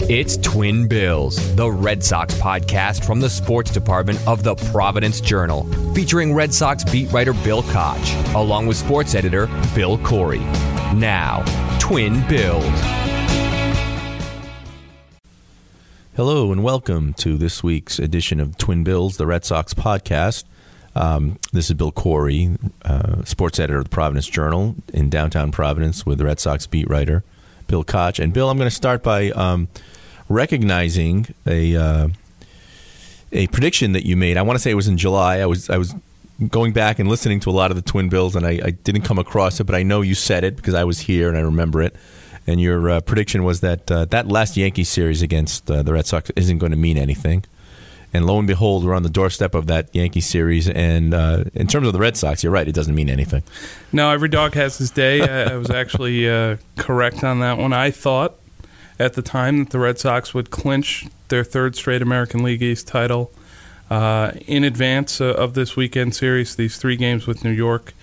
It's Twin Bills, the Red Sox podcast from the sports department of the Providence Journal, featuring Red Sox beat writer Bill Koch, along with sports editor Bill Corey. Now, Twin Bills. Hello and welcome to this week's edition of Twin Bills, the Red Sox podcast. This is Bill Corey, sports editor of the Providence Journal in downtown Providence with the Red Sox beat writer Bill Koch. And Bill, I'm going to start by recognizing a prediction that you made. I want to say it was in July. I was going back and listening to a lot of the Twin Bills, and I didn't come across it, but I know you said it because I was here and I remember it. And your prediction was that that last Yankees series against the Red Sox isn't going to mean anything. And lo and behold, we're on the doorstep of that Yankee series. And in terms of the Red Sox, you're right, it doesn't mean anything. No, every dog has his day. I was actually correct on that one. I thought at the time that the Red Sox would clinch their third straight American League East title in advance of this weekend series, these 3 games with New York.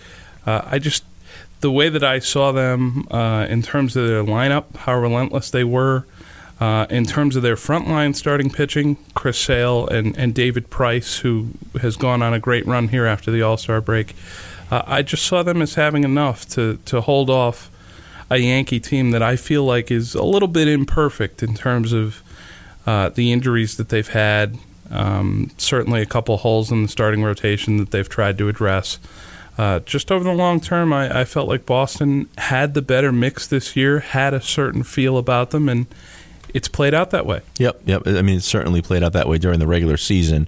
The way that I saw them in terms of their lineup, how relentless they were, in terms of their frontline starting pitching, Chris Sale and David Price, who has gone on a great run here after the All-Star break, I just saw them as having enough to hold off a Yankee team that I feel like is a little bit imperfect in terms of the injuries that they've had, certainly a couple holes in the starting rotation that they've tried to address. Just over the long term, I felt like Boston had the better mix this year, had a certain feel about them, and it's played out that way. Yep. I mean, it certainly played out that way during the regular season.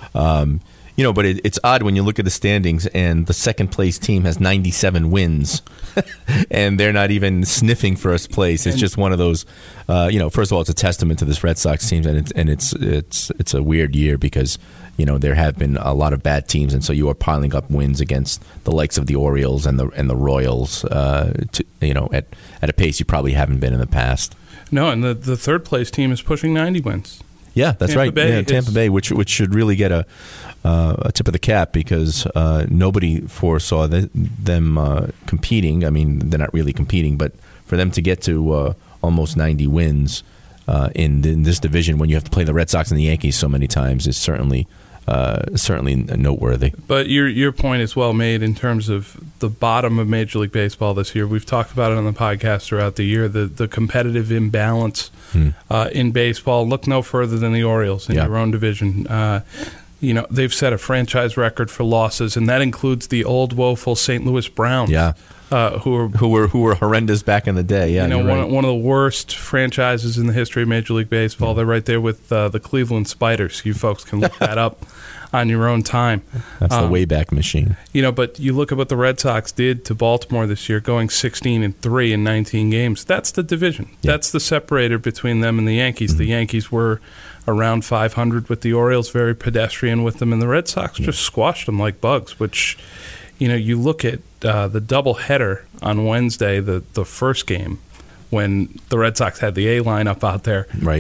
But it's odd when you look at the standings and the second place team has 97 wins and they're not even sniffing first place. It's just one of those, first of all, it's a testament to this Red Sox team, and it's a weird year because, there have been a lot of bad teams, and so you are piling up wins against the likes of the Orioles and the Royals, at a pace you probably haven't been in the past. No, and the third place team is pushing 90 wins. Yeah, that's Tampa right. Bay Tampa Bay, which should really get a tip of the cap because nobody foresaw them competing. I mean, they're not really competing, but for them to get to almost 90 wins in this division when you have to play the Red Sox and the Yankees so many times is certainly noteworthy. But your point is well made in terms of the bottom of Major League Baseball this year. We've talked about it on the podcast throughout the year, the competitive imbalance in baseball. Look no further than the Orioles in your own division. They've set a franchise record for losses, and that includes the old woeful St. Louis Browns. Yeah. Who were horrendous back in the day. Yeah, one of the worst franchises in the history of Major League Baseball. They're right there with the Cleveland Spiders. You folks can look that up on your own time. That's the Wayback Machine. But you look at what the Red Sox did to Baltimore this year, going 16-3 in 19 games. That's the division. Yeah. That's the separator between them and the Yankees. Mm-hmm. The Yankees were around 500 with the Orioles, very pedestrian with them, and the Red Sox just squashed them like bugs, which... you look at the doubleheader on Wednesday, the first game, when the Red Sox had the A lineup out there. Right.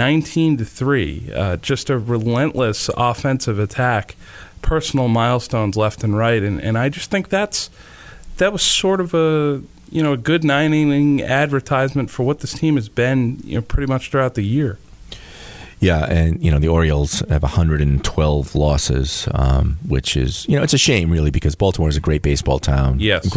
19-3, just a relentless offensive attack, personal milestones left and right. And I just think that was sort of a good 9-inning advertisement for what this team has been, pretty much throughout the year. Yeah, and the Orioles have 112 losses, which is it's a shame really because Baltimore is a great baseball town. Yes,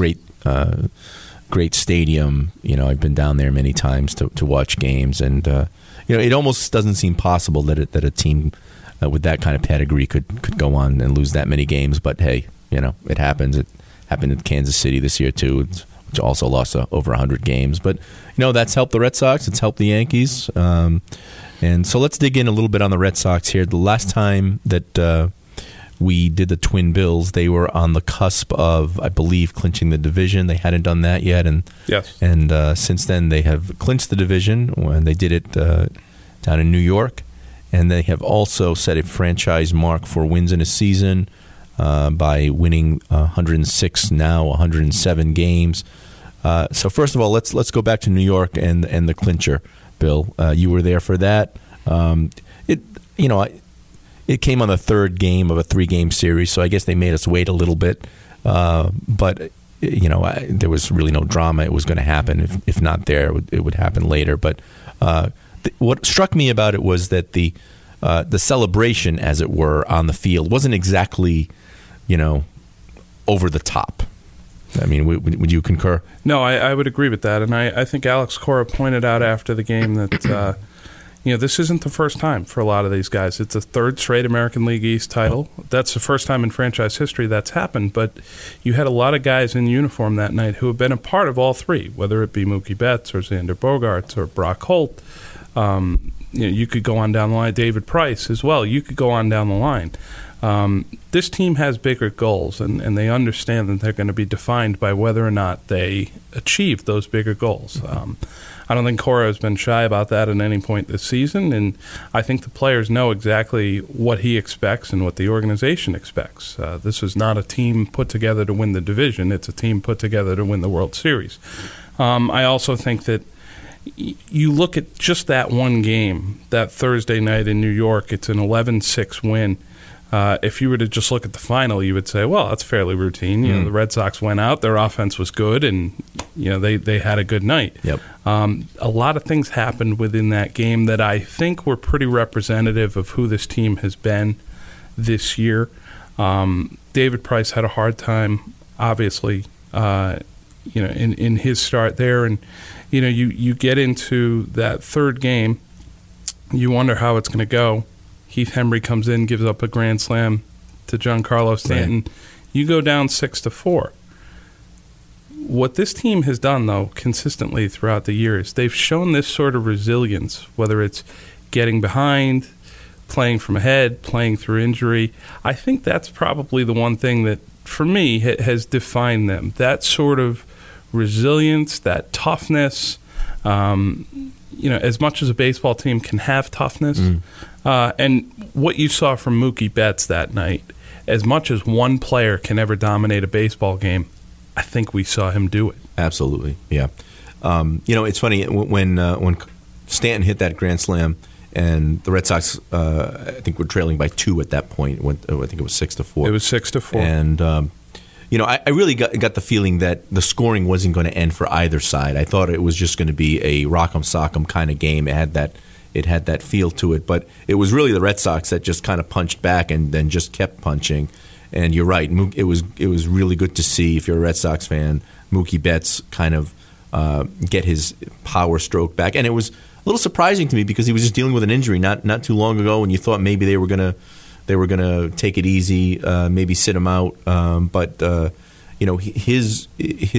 great stadium. I've been down there many times to watch games, and it almost doesn't seem possible that a team with that kind of pedigree could go on and lose that many games. But hey, it happens. It happened in Kansas City this year too, which also lost over 100 games. But that's helped the Red Sox. It's helped the Yankees. And so let's dig in a little bit on the Red Sox here. The last time that we did the Twin Bills, they were on the cusp of, I believe, clinching the division. They hadn't done that yet. And yes. And since then, they have clinched the division when they did it down in New York. And they have also set a franchise mark for wins in a season by winning 106, now 107 games. So first of all, let's go back to New York and the clincher. Bill, you were there for that. It came on the third game of a 3-game series, so I guess they made us wait a little bit. But there was really no drama. It was going to happen. If not there, it would happen later. But what struck me about it was that the celebration, as it were, on the field wasn't exactly, over the top. I mean, would you concur? No, I would agree with that. And I think Alex Cora pointed out after the game that, this isn't the first time for a lot of these guys. It's a third straight American League East title. That's the first time in franchise history that's happened. But you had a lot of guys in uniform that night who have been a part of all three, whether it be Mookie Betts or Xander Bogaerts or Brock Holt. You could go on down the line. David Price as well. You could go on down the line. This team has bigger goals, and they understand that they're going to be defined by whether or not they achieve those bigger goals. I don't think Cora has been shy about that at any point this season, and I think the players know exactly what he expects and what the organization expects. This is not a team put together to win the division. It's a team put together to win the World Series. I also think that you look at just that one game, that Thursday night in New York, it's an 11-6 win. If you were to just look at the final, you would say, well, that's fairly routine. The Red Sox went out, their offense was good, and they had a good night. Yep. A lot of things happened within that game that I think were pretty representative of who this team has been this year. David Price had a hard time, obviously, in his start there, and you get into that third game, you wonder how it's going to go. Heath Hembree comes in, gives up a grand slam to Giancarlo Stanton. Right. You go down 6-4. What this team has done, though, consistently throughout the years, they've shown this sort of resilience, whether it's getting behind, playing from ahead, playing through injury. I think that's probably the one thing that, for me, has defined them. That sort of resilience, that toughness, as much as a baseball team can have toughness. And what you saw from Mookie Betts that night, as much as one player can ever dominate a baseball game, I think we saw him do it. Absolutely, yeah. It's funny, when Stanton hit that grand slam and the Red Sox, I think, were trailing by 2 at that point. I think it was 6-4. It was 6-4. And I really got the feeling that the scoring wasn't going to end for either side. I thought it was just going to be a rock'em sock'em kind of game. It had that feel to it, but it was really the Red Sox that just kind of punched back and then just kept punching. And you're right, it was really good to see, if you're a Red Sox fan, Mookie Betts kind of get his power stroke back. And it was a little surprising to me because he was just dealing with an injury not too long ago, and you thought maybe they were gonna take it easy, maybe sit him out. But his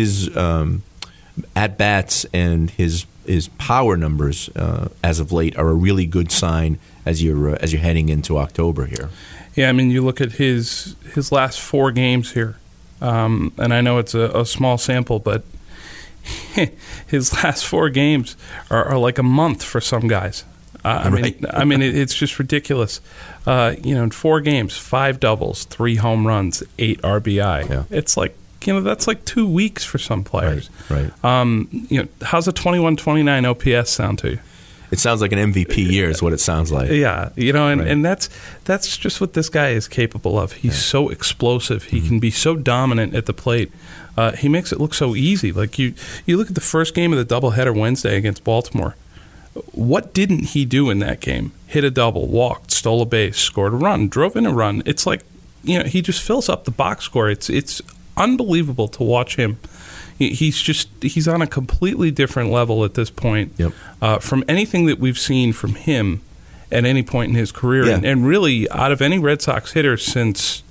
at bats and his power numbers as of late are a really good sign as you're heading into October here. Yeah, I mean, you look at his last 4 games here, and I know it's a small sample, but his last 4 games are like a month for some guys. It's just ridiculous. In 4 games, 5 doubles, 3 home runs, 8 RBI. Yeah. It's like, that's like 2 weeks for some players. Right. How's a 21-29 OPS sound to you? It sounds like an MVP year is what it sounds like. Yeah, and that's just what this guy is capable of. He's so explosive. He can be so dominant at the plate. He makes it look so easy. Like you look at the first game of the doubleheader Wednesday against Baltimore. What didn't he do in that game? Hit a double, walked, stole a base, scored a run, drove in a run. It's like, he just fills up the box score. It's unbelievable to watch him. He's on a completely different level at this point. Yep. From anything that we've seen from him at any point in his career. Yeah. And really, out of any Red Sox hitter since,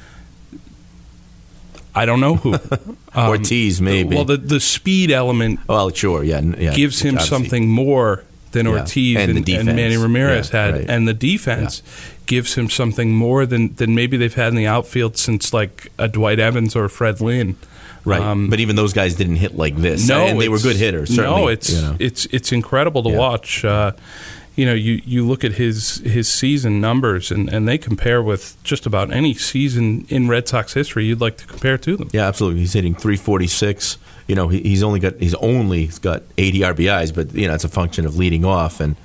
I don't know who. Ortiz, maybe. Well, the speed element sure, yeah, gives him something more than Ortiz and Manny Ramirez had. Right. And the defense gives him something more than maybe they've had in the outfield since like a Dwight Evans or a Fred Lynn. Right, but even those guys didn't hit like this. No, and they were good hitters. Certainly. No, it's incredible to watch. You look at his season numbers, and they compare with just about any season in Red Sox history you'd like to compare to them. Yeah, absolutely. He's hitting .346. He's only got 80 RBIs, but it's a function of leading off and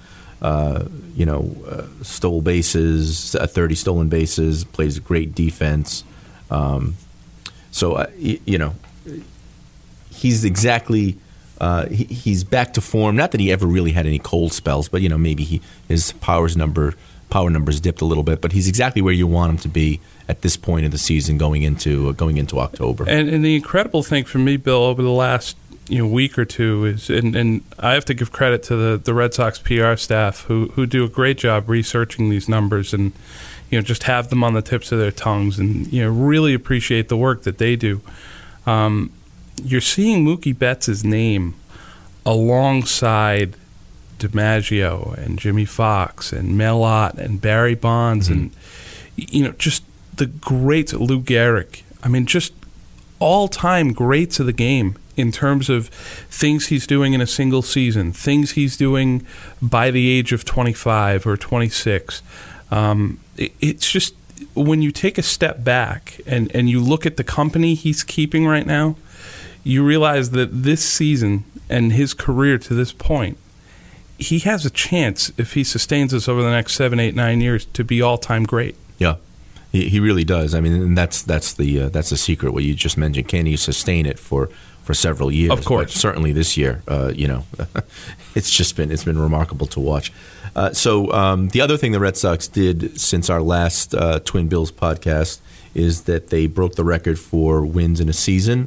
stole bases, 30 stolen bases, plays great defense. He's exactly he's back to form. Not that he ever really had any cold spells, but maybe his power numbers dipped a little bit. But he's exactly where you want him to be at this point of the season, going into October. And the incredible thing for me, Bill, over the last week or two is, and I have to give credit to the Red Sox PR staff who do a great job researching these numbers and just have them on the tips of their tongues and really appreciate the work that they do. You're seeing Mookie Betts' name alongside DiMaggio and Jimmy Fox and Mel Ott and Barry Bonds and just the greats, Lou Gehrig. I mean, just all-time greats of the game in terms of things he's doing in a single season, things he's doing by the age of 25 or 26. It's just, when you take a step back and you look at the company he's keeping right now, you realize that this season and his career to this point, he has a chance, if he sustains this over the next 7, 8, 9 years, to be all-time great. Yeah, he really does. I mean, and that's the secret. What you just mentioned, can he sustain it for several years? Of course, but certainly this year. It's been remarkable to watch. So the other thing the Red Sox did since our last Twin Bills podcast is that they broke the record for wins in a season.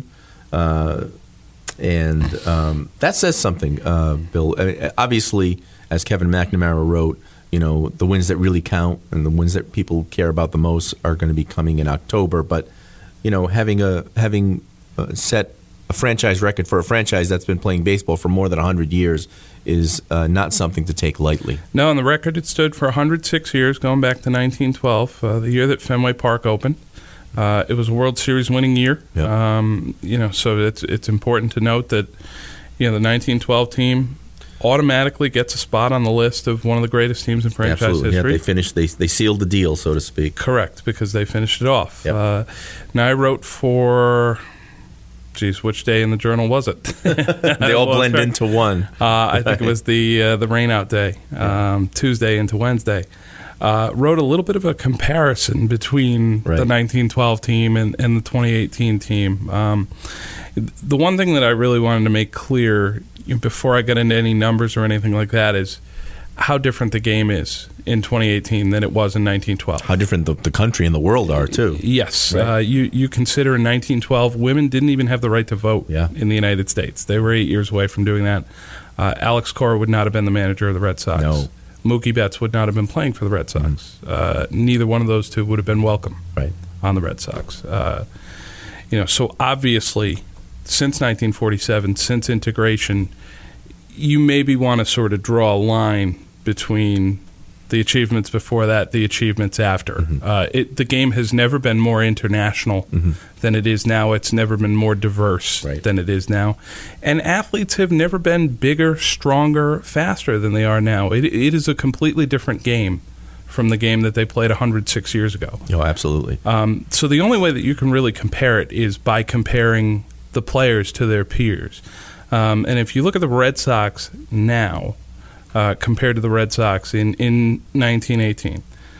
And that says something, Bill. Obviously, as Kevin McNamara wrote, the wins that really count and the wins that people care about the most are going to be coming in October. But having set a franchise record for a franchise that's been playing baseball for more than 100 years is not something to take lightly. No, and the record, it stood for 106 years, going back to 1912, the year that Fenway Park opened. It was a World Series winning year. Yep. So it's important to note that the 1912 team automatically gets a spot on the list of one of the greatest teams in franchise history. Yeah, they sealed the deal, so to speak. Correct, because they finished it off. Yep. Now I wrote for, which day in the Journal was it? They all blend into one. I think it was the rainout day, Tuesday into Wednesday. Wrote a little bit of a comparison between the 1912 team and the 2018 team. The one thing that I really wanted to make clear before I got into any numbers or anything like that is how different the game is in 2018 than it was in 1912. How different the country and the world are, too. Yes. Right. You consider in 1912, women didn't even have the right to vote in the United States. They were 8 years away from doing that. Alex Cora would not have been the manager of the Red Sox. No. Mookie Betts would not have been playing for the Red Sox. Neither one of those two would have been welcome on the Red Sox. So obviously, since 1947, since integration, you maybe want to sort of draw a line between the achievements before that, the achievements after. The game has never been more international than it is now. It's never been more diverse than it is now. And athletes have never been bigger, stronger, faster than they are now. It is a completely different game from the game that they played 106 years ago. Oh, absolutely. So the only way that you can really compare it is by comparing the players to their peers. And if you look at the Red Sox now, compared to the Red Sox in 1918.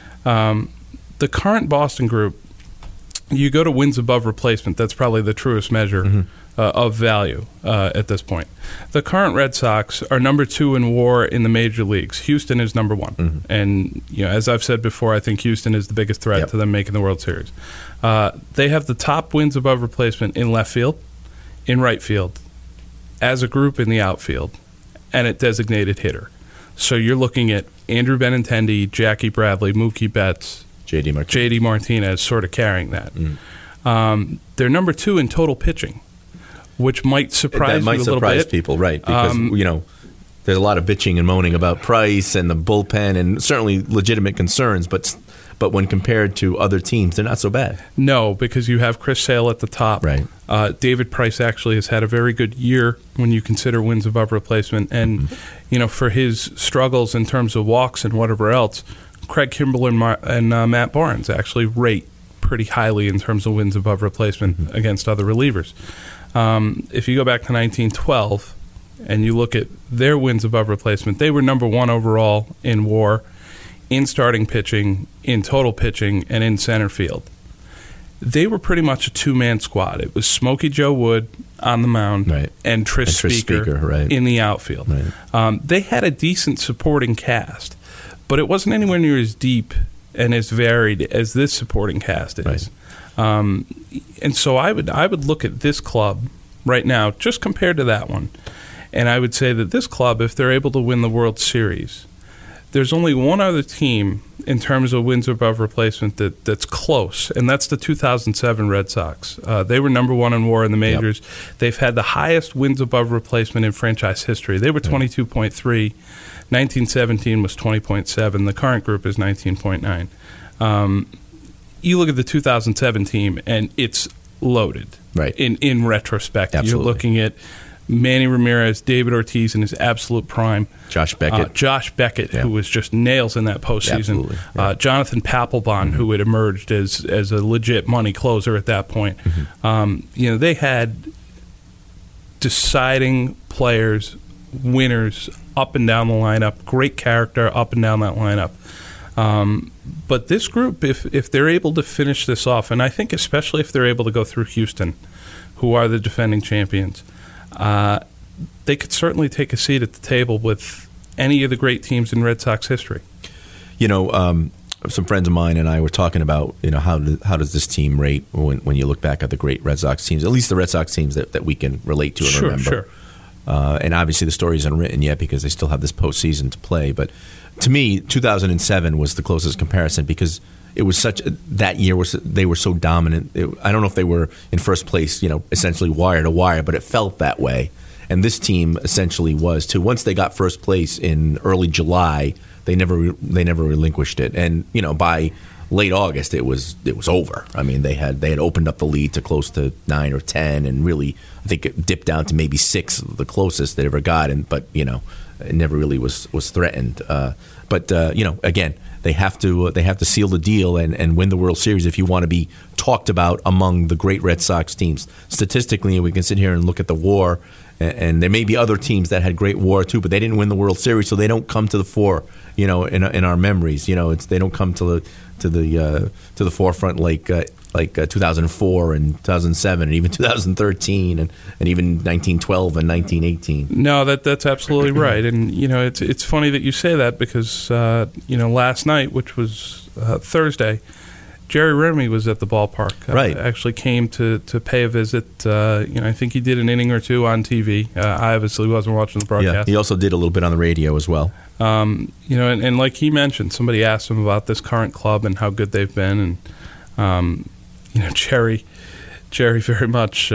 The current Boston group, you go to wins above replacement. That's probably the truest measure of value at this point. The current Red Sox are number 2 in WAR in the major leagues. Houston is number 1. And as I've said before, I think Houston is the biggest threat to them making the World Series. They have the top wins above replacement in left field, in right field, as a group in the outfield, and at designated hitter. So you're looking at Andrew Benintendi, Jackie Bradley, Mookie Betts, J.D. Martinez sort of carrying that. They're number 2 in total pitching, which might surprise you a little bit. That might surprise people, right? Because, there's a lot of bitching and moaning about Price and the bullpen and certainly legitimate concerns, but when compared to other teams, they're not so bad. No, because you have Chris Sale at the top. Right. David Price actually has had a very good year when you consider wins above replacement. And, for his struggles in terms of walks and whatever else, Craig Kimbrell and Matt Barnes actually rate pretty highly in terms of wins above replacement against other relievers. If you go back to 1912 and you look at their wins above replacement, they were number 1 overall in WAR, in starting pitching, in total pitching, and in center field. they were pretty much a two-man squad. It was Smokey Joe Wood on the mound and Tris Speaker in the outfield. Right. They had a decent supporting cast, but it wasn't anywhere near as deep and as varied as this supporting cast is. Right. And so I would look at this club right now, just compared to that one, and I would say that this club, if they're able to win the World Series, there's only one other team in terms of wins above replacement that's close, and that's the 2007 Red Sox. They were number one in WAR in the majors. Yep. They've had the highest wins above replacement in franchise history. They were 22.3. 1917 was 20.7. The current group is 19.9. You look at the 2007 team, and it's loaded. Right. In retrospect, Absolutely. You're looking at Manny Ramirez, David Ortiz in his absolute prime. Josh Beckett. Who was just nails in that postseason. Jonathan Papelbon, who had emerged as a legit money closer at that point. Mm-hmm. They had deciding players, winners up and down the lineup, great character up and down that lineup. But this group, if they're able to finish this off, and I think especially if they're able to go through Houston, who are the defending champions, they could certainly take a seat at the table with any of the great teams in Red Sox history. Some friends of mine and I were talking about, how does this team rate when you look back at the great Red Sox teams, at least the Red Sox teams that we can relate to and remember. Sure. And obviously the story isn't written yet because they still have this postseason to play. But to me, 2007 was the closest comparison because it was that year they were so dominant. I don't know if they were in first place, essentially wire to wire, but it felt that way. And this team essentially was too. Once they got first place in early July, they never relinquished it. And by late August, it was over. I mean, they had opened up the lead to close to 9 or 10, and really, I think it dipped down to maybe 6, the closest they ever got. But it never really was threatened. But again, they have to seal the deal and win the World Series if you want to be talked about among the great Red Sox teams. Statistically, we can sit here and look at the WAR, and there may be other teams that had great WAR too, but they didn't win the World Series, so they don't come to the fore. In our memories, they don't come to the forefront like 2004 and 2007 and even 2013 and even 1912 and 1918. No, that's absolutely right. And it's funny that you say that because last night, which was Thursday, Jerry Remy was at the ballpark. Right. Actually came to pay a visit. I think he did an inning or two on TV. I obviously wasn't watching the broadcast. Yeah, he also did a little bit on the radio as well. And like he mentioned, somebody asked him about this current club and how good they've been, and Jerry very much,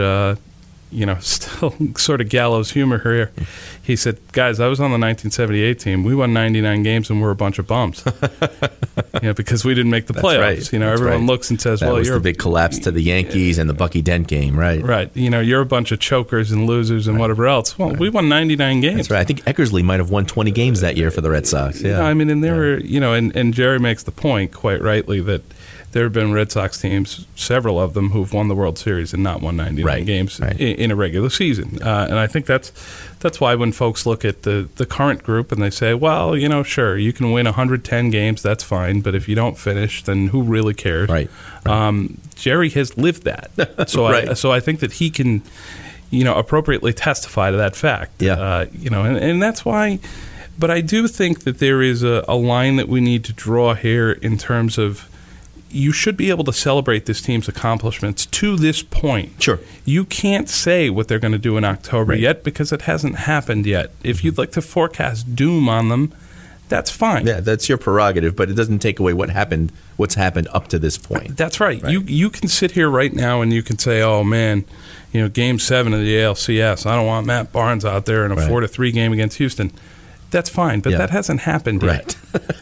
still sort of gallows humor here. He said, guys, I was on the 1978 team. We won 99 games and we're a bunch of bums. Because we didn't make the playoffs. Right. Everyone looks and says, that was the big collapse to the Yankees and the Bucky Dent game, right? Right. You're a bunch of chokers and losers and whatever else. Well, we won 99 games. That's right. I think Eckersley might have won 20 games that year for the Red Sox. Yeah. And they were, and Jerry makes the point quite rightly that there have been Red Sox teams, several of them, who've won the World Series and not won 99 games in a regular season. And I think that's why when folks look at the current group and they say, well, sure, you can win 110 games, that's fine, but if you don't finish, then who really cares? Right. Jerry has lived that. So so I think that he can, appropriately testify to that fact. Yeah. And that's why. But I do think that there is a line that we need to draw here in terms of you should be able to celebrate this team's accomplishments to this point. Sure. You can't say what they're going to do in October yet because it hasn't happened yet. If you'd like to forecast doom on them, that's fine. Yeah, that's your prerogative, but it doesn't take away what's happened up to this point. That's right. You can sit here right now and you can say, oh, man, Game 7 of the ALCS, I don't want Matt Barnes out there in a 4-3 game against Houston. That's fine, but that hasn't happened yet.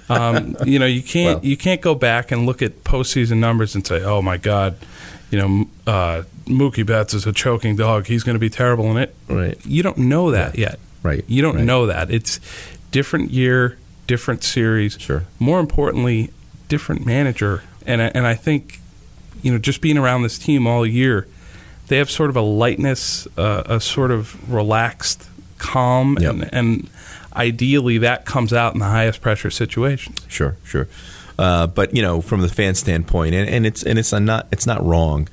Right. You can't go back and look at postseason numbers and say, oh my God, Mookie Betts is a choking dog. He's going to be terrible in it. Right. You don't know that yet. Right. You don't know that. It's different year, different series. Sure. More importantly, different manager. And I think just being around this team all year, they have sort of a lightness, a sort of relaxed calm, and ideally that comes out in the highest pressure situations. Sure. But from the fan standpoint, and it's not wrong.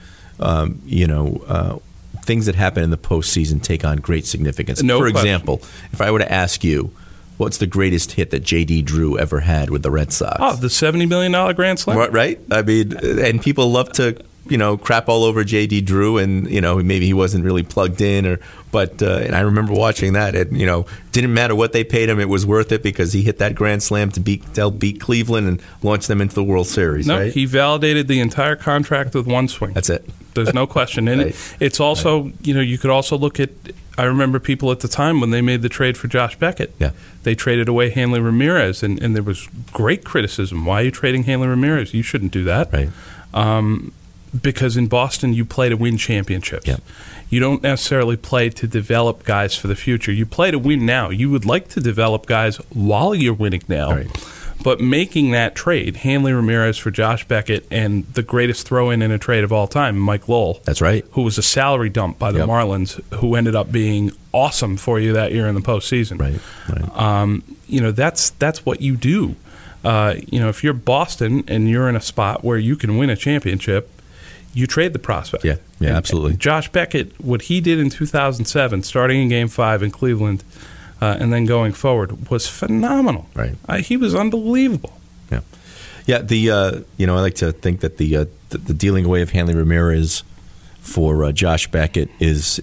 Things that happen in the postseason take on great significance. No For question. example, if I were to ask you, what's the greatest hit that J.D. Drew ever had with the Red Sox? Oh, the $70 million Grand Slam. Right? I mean, and people love to crap all over J.D. Drew, and maybe he wasn't really plugged in, but I remember watching that. Didn't matter what they paid him; it was worth it because he hit that Grand Slam to beat Cleveland and launch them into the World Series. No, right? he validated the entire contract with one swing. That's it. There's no question. And Right. it's also, you could also look at, I remember people at the time when they made the trade for Josh Beckett. Yeah. They traded away Hanley Ramirez, and there was great criticism. Why are you trading Hanley Ramirez? You shouldn't do that. Right. Because in Boston, you play to win championships. Yeah. You don't necessarily play to develop guys for the future. You play to win now. You would like to develop guys while you're winning now. Right. But making that trade, Hanley Ramirez for Josh Beckett, and the greatest throw-in in a trade of all time, Mike Lowell. That's right. Who was a salary dump by the Yep. Marlins, who ended up being awesome for you that year in the postseason. Right. That's what you do. If you're Boston and you're in a spot where you can win a championship, you trade the prospect. Yeah, And absolutely. Josh Beckett, what he did in 2007, starting in Game 5 in Cleveland, and then going forward, was phenomenal. Right. He was unbelievable. Yeah. I like to think that the dealing away of Hanley Ramirez for Josh Beckett is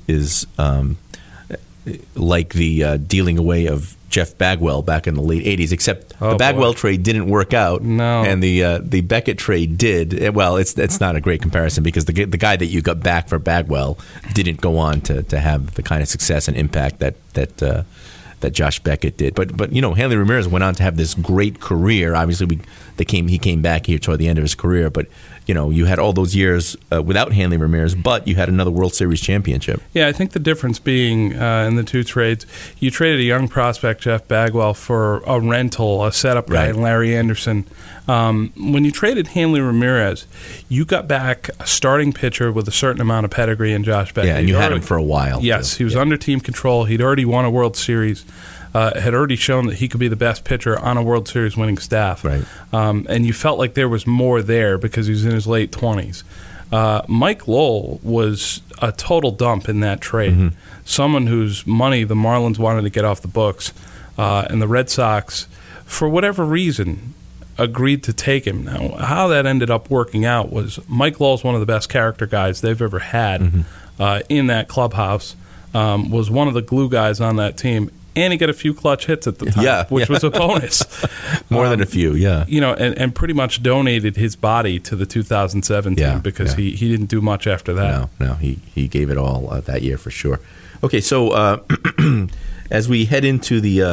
like the dealing away of Jeff Bagwell back in the late 80s, except the Bagwell trade didn't work out. No. And the Beckett trade did. Well, it's not a great comparison because the guy that you got back for Bagwell didn't go on to have the kind of success and impact that Josh Beckett did. But Hanley Ramirez went on to have this great career. Obviously, he came back here toward the end of his career, but you had all those years without Hanley Ramirez, but you had another World Series championship. Yeah, I think the difference being in the two trades, you traded a young prospect, Jeff Bagwell, for a rental, a setup guy, Right. Larry Anderson. When you traded Hanley Ramirez, you got back a starting pitcher with a certain amount of pedigree in Josh Beckett. Yeah, and you had him for a while. Yes, too. he was under team control. He'd already won a World Series. Had already shown that he could be the best pitcher on a World Series winning staff. Right. And you felt like there was more there because he was in his late 20s. Mike Lowell was a total dump in that trade. Mm-hmm. Someone whose money the Marlins wanted to get off the books. And the Red Sox, for whatever reason, agreed to take him. Now, how that ended up working out was Mike Lowell's one of the best character guys they've ever had in that clubhouse. Was one of the glue guys on that team. And he got a few clutch hits at the time, which was a bonus. More than a few, yeah. And pretty much donated his body to the 2007 team because he didn't do much after that. No, he gave it all that year for sure. Okay, so as we head into the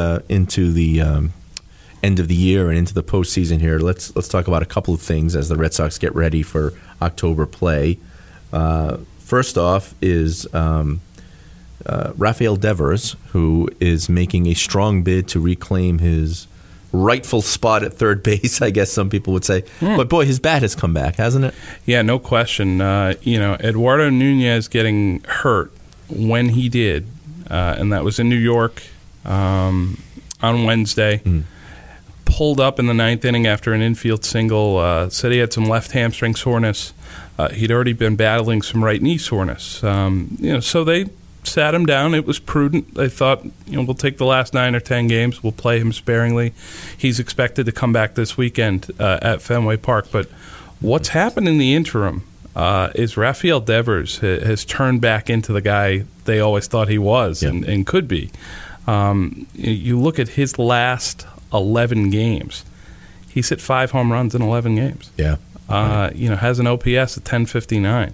end of the year and into the postseason here, let's talk about a couple of things as the Red Sox get ready for October play. First off is Rafael Devers, who is making a strong bid to reclaim his rightful spot at third base, I guess some people would say. But boy, his bat has come back, hasn't it? Yeah, no question. Eduardo Nunez getting hurt when he did, and that was in New York on Wednesday. Pulled up in the ninth inning after an infield single. Said he had some left hamstring soreness. He'd already been battling some right knee soreness. So they sat him down. It was prudent. They thought, we'll take the last 9 or 10 games. We'll play him sparingly. He's expected to come back this weekend at Fenway Park. But what's happened in the interim is Rafael Devers has turned back into the guy they always thought he was and could be. You look at his last 11 games. He's hit 5 home runs in 11 games. Yeah. Has an OPS at 1059.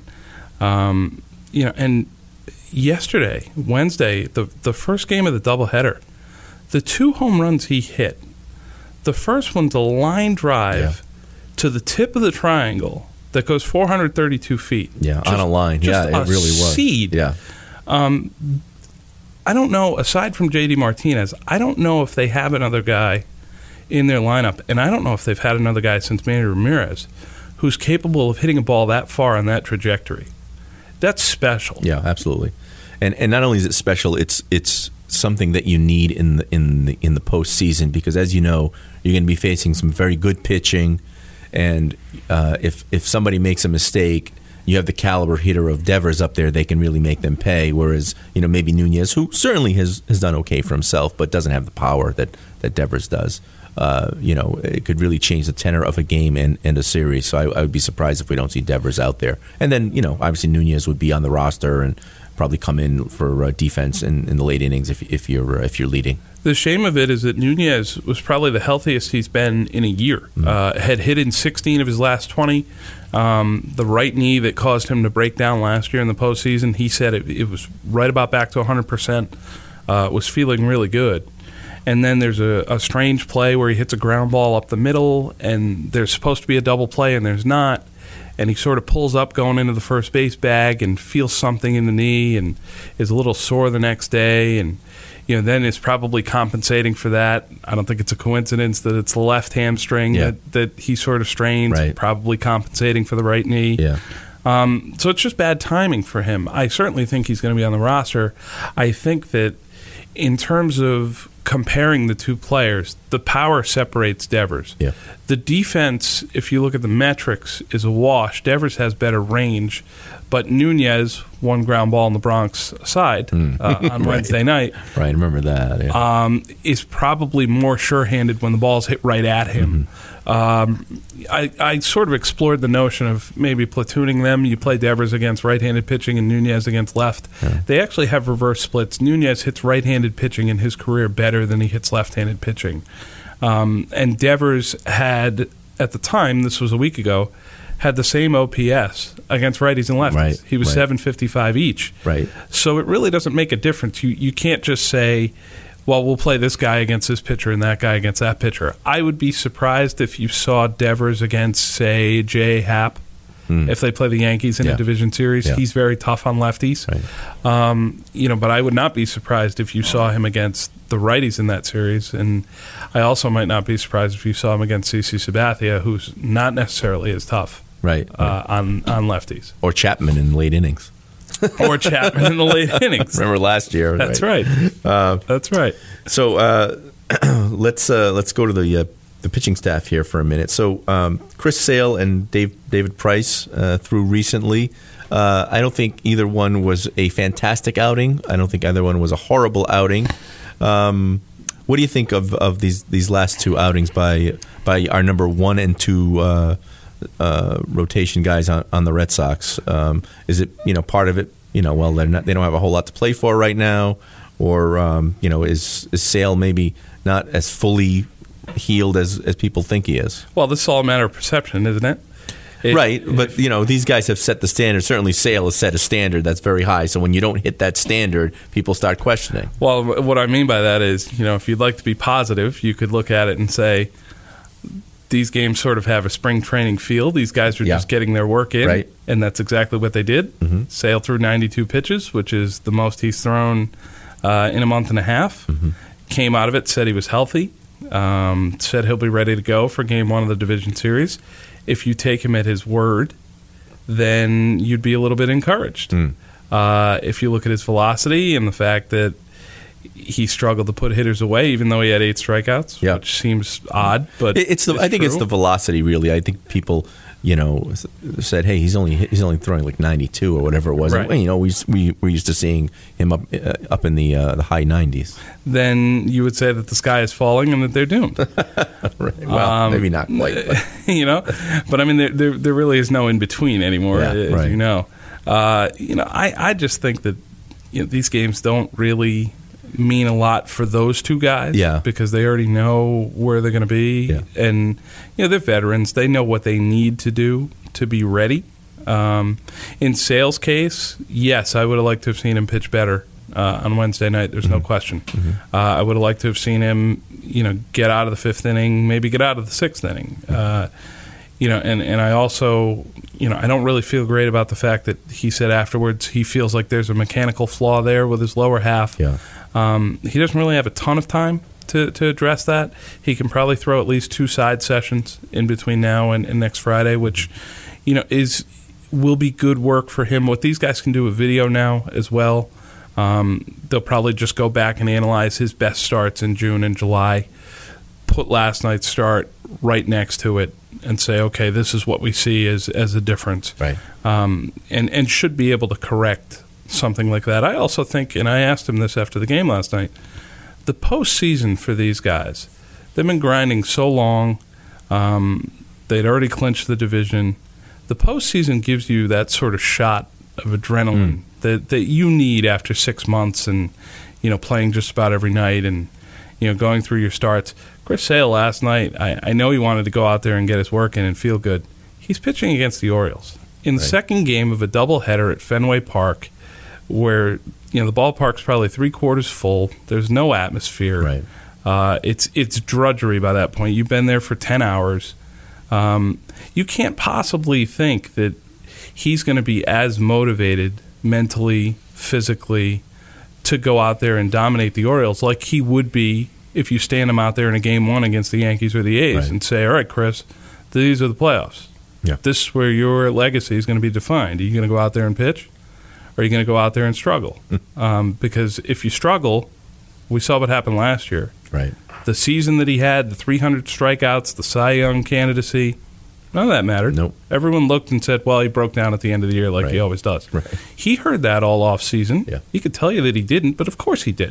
And yesterday, Wednesday, the first game of the doubleheader, the 2 home runs he hit, the first one's a line drive to the tip of the triangle that goes 432 feet. Yeah, on a line. Yeah, it really was. Seed. Yeah. I don't know, aside from J.D. Martinez, I don't know if they have another guy in their lineup, and I don't know if they've had another guy since Manny Ramirez who's capable of hitting a ball that far on that trajectory. That's special. Yeah, absolutely. And not only is it special, it's something that you need in the postseason, because as you know, you're going to be facing some very good pitching, and if somebody makes a mistake, you have the caliber hitter of Devers up there, they can really make them pay. Whereas, maybe Nunez, who certainly has done okay for himself, but doesn't have the power that Devers does. It could really change the tenor of a game and a series. So I would be surprised if we don't see Devers out there. And then, obviously Nunez would be on the roster and probably come in for defense in the late innings if you're leading. The shame of it is that Nunez was probably the healthiest he's been in a year. Had hit in 16 of his last 20. The right knee that caused him to break down last year in the postseason, he said it was right about back to 100%, was feeling really good. And then there's a strange play where he hits a ground ball up the middle, and there's supposed to be a double play, and there's not. And he sort of pulls up going into the first base bag and feels something in the knee and is a little sore the next day. And, then is probably compensating for that. I don't think it's a coincidence that it's the left hamstring that he sort of strains, right. Probably compensating for the right knee. Yeah. So it's just bad timing for him. I certainly think he's going to be on the roster. I think that in terms of comparing the two players, the power separates Devers. Yeah. The defense, if you look at the metrics, is a wash. Devers has better range, but Nunez, one ground ball in the Bronx side on Wednesday night. Right, I remember that. Yeah. Is probably more sure-handed when the ball's hit right at him. I sort of explored the notion of maybe platooning them. You play Devers against right-handed pitching and Nunez against left. Yeah. They actually have reverse splits. Nunez hits right-handed pitching in his career better than he hits left-handed pitching. And Devers had, at the time, this was a week ago, had the same OPS against righties and lefties. Right, He was right. .755 each. Right. So it really doesn't make a difference. You can't just say, well, we'll play this guy against this pitcher and that guy against that pitcher. I would be surprised if you saw Devers against, say, Jay Happ. If they play the Yankees in a division series. He's very tough on lefties. Right. But I would not be surprised if you saw him against the righties in that series. And I also might not be surprised if you saw him against CC Sabathia, who's not necessarily as tough right. on lefties. Or Chapman in late innings. Or Chapman in the late innings. Remember last year? That's right. That's right. So let's go to the pitching staff here for a minute. So Chris Sale and David Price threw recently. I don't think either one was a fantastic outing. I don't think either one was a horrible outing. What do you think of these last two outings by our number 1 and 2 rotation guys on the Red Sox? Is it part of it? They don't have a whole lot to play for right now, or is Sale maybe not as fully healed as people think he is? Well, this is all a matter of perception, isn't it? Right, but these guys have set the standard. Certainly Sale has set a standard that's very high, so when you don't hit that standard, people start questioning. Well, what I mean by that is, if you'd like to be positive, you could look at it and say, these games sort of have a spring training feel. These guys are just getting their work in, right. And that's exactly what they did. Mm-hmm. Sale threw 92 pitches, which is the most he's thrown in a month and a half. Mm-hmm. Came out of it, said he was healthy, said he'll be ready to go for Game 1 of the division series. If you take him at his word, then you'd be a little bit encouraged. If you look at his velocity and the fact that he struggled to put hitters away, even though he had 8 strikeouts, which seems odd, but I think it's the velocity. Really, I think people said, "Hey, he's only throwing like 92 or whatever it was." Right. And, we're used to seeing him up in the high 90s. Then you would say that the sky is falling and that they're doomed. Right. Well, maybe not quite. But. But I mean, there really is no in between anymore. As right. you know. I just think that these games don't really mean a lot for those two guys, because they already know where they're going to be, and they're veterans. They know what they need to do to be ready. In Sale's case, yes, I would have liked to have seen him pitch better on Wednesday night. There's no question. I would have liked to have seen him, get out of the 5th inning, maybe get out of the 6th inning. And I also, I don't really feel great about the fact that he said afterwards he feels like there's a mechanical flaw there with his lower half. Yeah. He doesn't really have a ton of time to address that. He can probably throw at least 2 side sessions in between now and next Friday, which, will be good work for him. What these guys can do with video now as well, They'll probably just go back and analyze his best starts in June and July, put last night's start right next to it, and say, okay, this is what we see as a difference. Right. And should be able to correct something like that. I also think, and I asked him this after the game last night, the postseason for these guys, they've been grinding so long. They'd already clinched the division. The postseason gives you that sort of shot of adrenaline that you need after 6 months and, playing just about every night and, going through your starts. Chris Sale last night, I know he wanted to go out there and get his work in and feel good. He's pitching against the Orioles. In the second game of a doubleheader at Fenway Park, where, the ballpark's probably 3/4 full, there's no atmosphere. Right. It's drudgery by that point. You've been there for 10 hours. You can't possibly think that he's going to be as motivated mentally, physically, to go out there and dominate the Orioles like he would be if you stand him out there in a game one against the Yankees or the A's and say, all right, Chris, these are the playoffs. Yeah. This is where your legacy is going to be defined. Are you going to go out there and pitch? Or are you going to go out there and struggle? Because if you struggle, we saw what happened last year. Right. The season that he had, the 300 strikeouts, the Cy Young candidacy, none of that mattered. Nope. Everyone looked and said, well, he broke down at the end of the year like he always does. Right. He heard that all off season. Yeah. He could tell you that he didn't, but of course he did.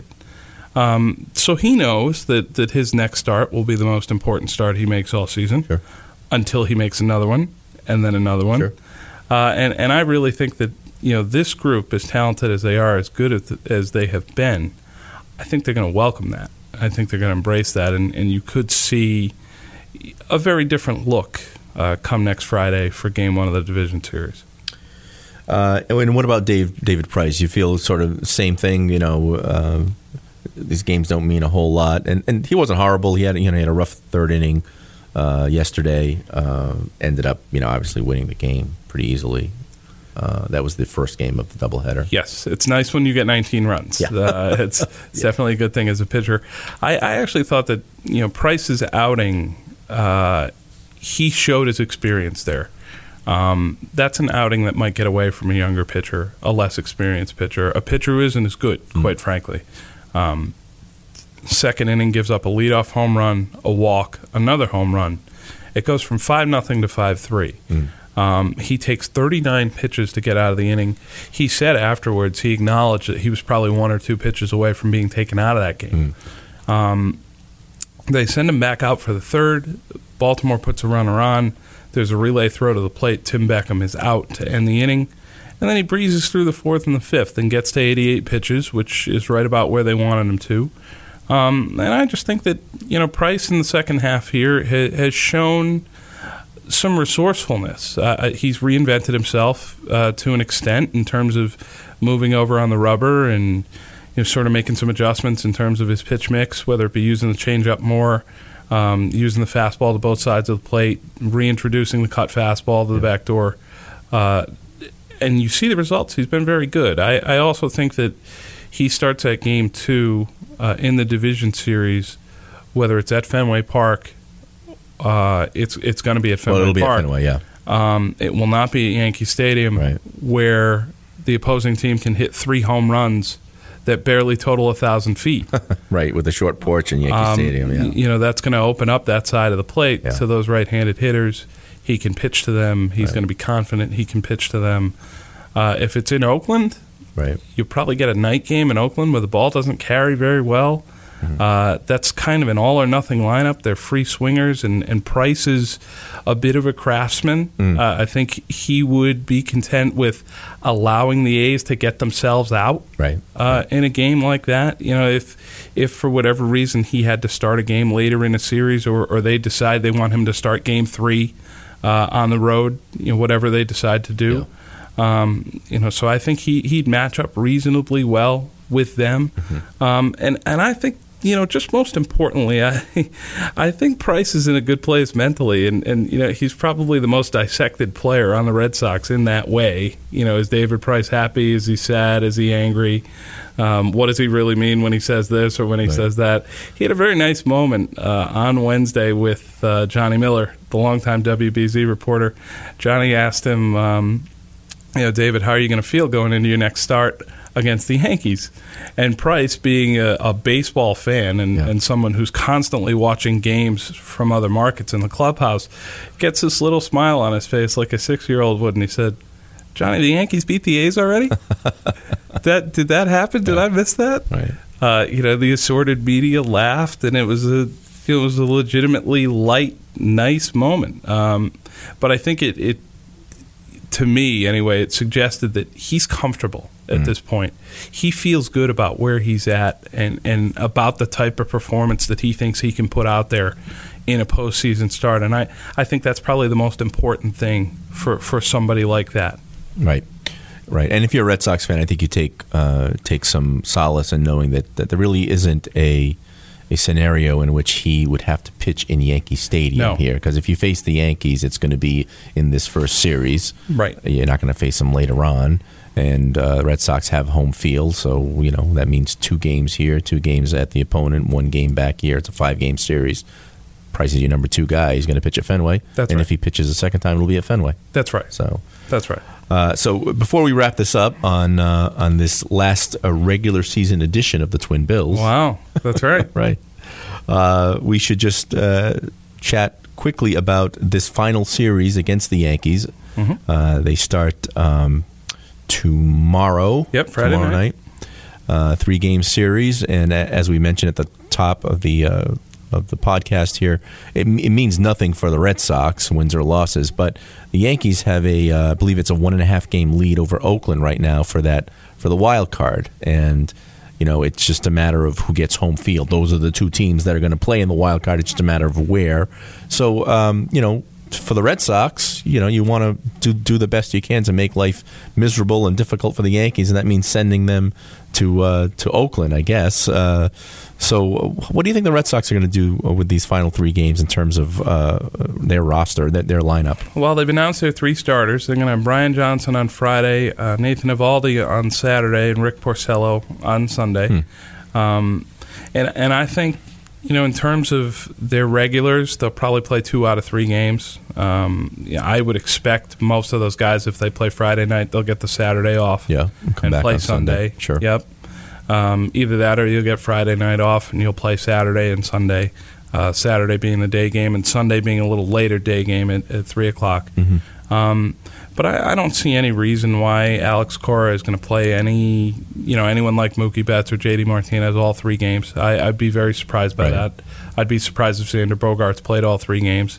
So he knows that his next start will be the most important start he makes all season until he makes another one and then another one. Sure. And I really think that this group, as talented as they are, as good as they have been, I think they're going to welcome that. I think they're going to embrace that, and you could see a very different look come next Friday for Game 1 of the Division Series. And what about David Price? You feel sort of same thing, these games don't mean a whole lot. And he wasn't horrible. He had a rough third inning yesterday. Ended up, obviously winning the game pretty easily. That was the first game of the doubleheader. Yes, it's nice when you get 19 runs. Yeah. It's definitely a good thing as a pitcher. I actually thought that Price's outing, he showed his experience there. That's an outing that might get away from a younger pitcher, a less experienced pitcher, a pitcher who isn't as good, quite frankly. Second inning gives up a leadoff home run, a walk, another home run. It goes from 5-0 to 5-3. He takes 39 pitches to get out of the inning. He said afterwards, he acknowledged that he was probably 1 or 2 pitches away from being taken out of that game. They send him back out for the third. Baltimore puts a runner on. There's a relay throw to the plate. Tim Beckham is out to end the inning. And then he breezes through the fourth and the fifth and gets to 88 pitches, which is right about where they wanted him to. And I just think that, Price in the second half here has shown some resourcefulness. He's reinvented himself to an extent in terms of moving over on the rubber and sort of making some adjustments in terms of his pitch mix, whether it be using the changeup more, using the fastball to both sides of the plate, reintroducing the cut fastball to the back door. And you see the results. He's been very good. I also think that he starts at Game 2 in the Division Series, whether it's at Fenway Park. It's going to be at Fenway Park. It'll be Park. at Fenway, yeah. It will not be at Yankee Stadium, where the opposing team can hit 3 home runs that barely total 1,000 feet. Right, with a short porch in Yankee Stadium, yeah. That's going to open up that side of the plate to those right-handed hitters. He can pitch to them. He's going to be confident he can pitch to them. If it's in Oakland, you'll probably get a night game in Oakland where the ball doesn't carry very well. That's kind of an all-or-nothing lineup. They're free swingers, and Price is a bit of a craftsman. I think he would be content with allowing the A's to get themselves out in a game like that. If for whatever reason he had to start a game later in a series, or they decide they want him to start Game 3 on the road, whatever they decide to do. So I think he'd match up reasonably well with them. And I think, just most importantly, I think Price is in a good place mentally, and he's probably the most dissected player on the Red Sox in that way. Is David Price happy? Is he sad? Is he angry? What does he really mean when he says this or when he says that? He had a very nice moment on Wednesday with Johnny Miller, the longtime WBZ reporter. Johnny asked him, David, how are you going to feel going into your next start against the Yankees. And Price, being a baseball fan and someone who's constantly watching games from other markets in the clubhouse, gets this little smile on his face like a 6-year-old would, and he said, "Johnny, the Yankees beat the A's already?" Did that happen? Did I miss that? Right. The assorted media laughed, and it was a legitimately light, nice moment. But I think it to me anyway, it suggested that he's comfortable at this point. He feels good about where he's at and about the type of performance that he thinks he can put out there in a postseason start. And I think that's probably the most important thing for somebody like that. Right. And if you're a Red Sox fan, I think you take some solace in knowing that there really isn't a scenario in which he would have to pitch in Yankee Stadium here. Because if you face the Yankees, it's going to be in this first series. Right. You're not going to face them later on. And the Red Sox have home field, so that means 2 games here, 2 games at the opponent, 1 game back here. It's a 5-game series. Price is your number 2 guy. He's going to pitch at Fenway. That's and right. If he pitches a second time, it'll be at Fenway. That's right. That's right. So before we wrap this up on this last regular season edition of the Twin Bills. Wow, that's right. Right. We should just chat quickly about this final series against the Yankees. Mm-hmm. They start tomorrow. Yep, Friday night. 3-game series, and as we mentioned at the top of the podcast here, it means nothing for the Red Sox, wins or losses, but the Yankees have I believe it's a 1.5 game lead over Oakland right now for the wild card, and it's just a matter of who gets home field. Those are the 2 teams that are going to play in the wild card. It's just a matter of where. So for the Red Sox, you want to do the best you can to make life miserable and difficult for the Yankees, and that means sending them to Oakland, I guess. So what do you think the Red Sox are going to do with these final 3 games in terms of their roster, their lineup? Well, they've announced their 3 starters. They're going to have Brian Johnson on Friday, Nathan Eovaldi on Saturday, and Rick Porcello on Sunday. And I think, in terms of their regulars, they'll probably play 2 out of 3 games. I would expect most of those guys, if they play Friday night, they'll get the Saturday off and play Sunday. Sure. Yep. Either that or you'll get Friday night off and you'll play Saturday and Sunday. Saturday being the day game and Sunday being a little later day game at 3 o'clock. Mm-hmm. But I don't see any reason why Alex Cora is going to play anyone like Mookie Betts or J.D. Martinez all 3 games. I'd be very surprised by that. I'd be surprised if Xander Bogaerts played all 3 games.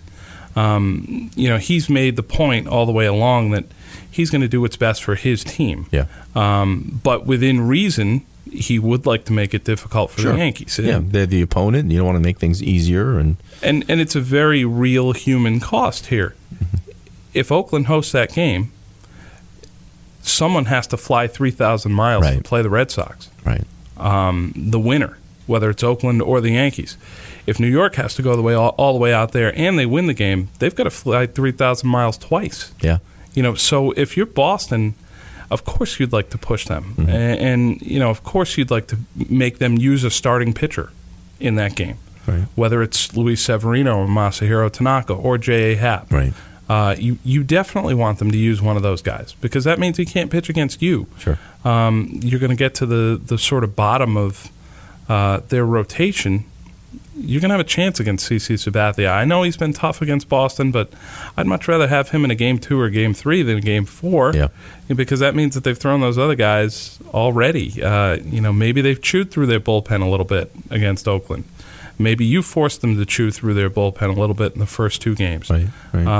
He's made the point all the way along that he's going to do what's best for his team. Yeah. But within reason, he would like to make it difficult for the Yankees. Yeah, they're the opponent. You don't want to make things easier. And it's a very real human cost here. Mm-hmm. If Oakland hosts that game, someone has to fly 3,000 miles to play the Red Sox. Right. The winner, whether it's Oakland or the Yankees. If New York has to go all the way out there and they win the game, they've got to fly 3,000 miles twice. Yeah. So if you're Boston, of course you'd like to push them. Mm-hmm. And of course you'd like to make them use a starting pitcher in that game. Right. Whether it's Luis Severino or Masahiro Tanaka or J.A. Happ. Right. You definitely want them to use one of those guys because that means he can't pitch against you. Sure. You're going to get to the sort of bottom of their rotation. You're going to have a chance against CC Sabathia. I know he's been tough against Boston, but I'd much rather have him in a Game 2 or Game 3 than a Game 4 because that means that they've thrown those other guys already. Maybe they've chewed through their bullpen a little bit against Oakland. Maybe you forced them to chew through their bullpen a little bit in the first 2 games. Right.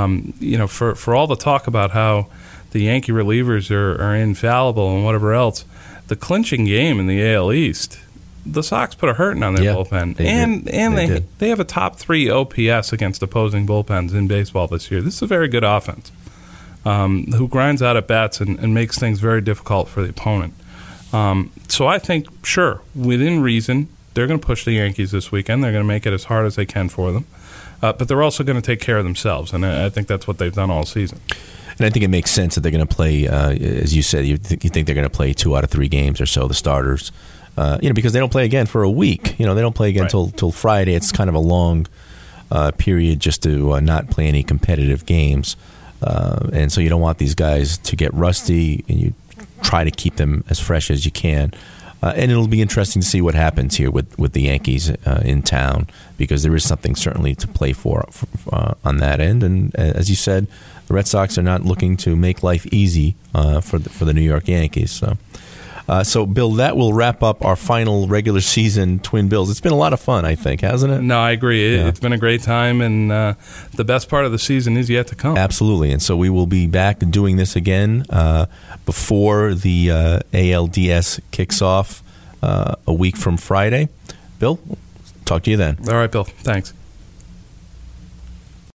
For all the talk about how the Yankee relievers are infallible and whatever else, the clinching game in the AL East, the Sox put a hurting on their bullpen. They have a top 3 OPS against opposing bullpens in baseball this year. This is a very good offense who grinds out at bats and makes things very difficult for the opponent. So I think, sure, within reason, they're going to push the Yankees this weekend. They're going to make it as hard as they can for them. But they're also going to take care of themselves, and I think that's what they've done all season. And I think it makes sense that they're going to play, as you said, you think they're going to play 2 out of 3 games or so, the starters, because they don't play again for a week. They don't play again till Friday. It's kind of a long period just to not play any competitive games. And so you don't want these guys to get rusty, and you try to keep them as fresh as you can. And it'll be interesting to see what happens here with the Yankees in town, because there is something certainly to play for on that end. And as you said, the Red Sox are not looking to make life easy for the New York Yankees. So, Bill, that will wrap up our final regular season Twin Bills. It's been a lot of fun, I think, hasn't it? No, I agree. It's been a great time, and the best part of the season is yet to come. Absolutely. And so we will be back doing this again before the ALDS kicks off a week from Friday. Bill, talk to you then. All right, Bill. Thanks.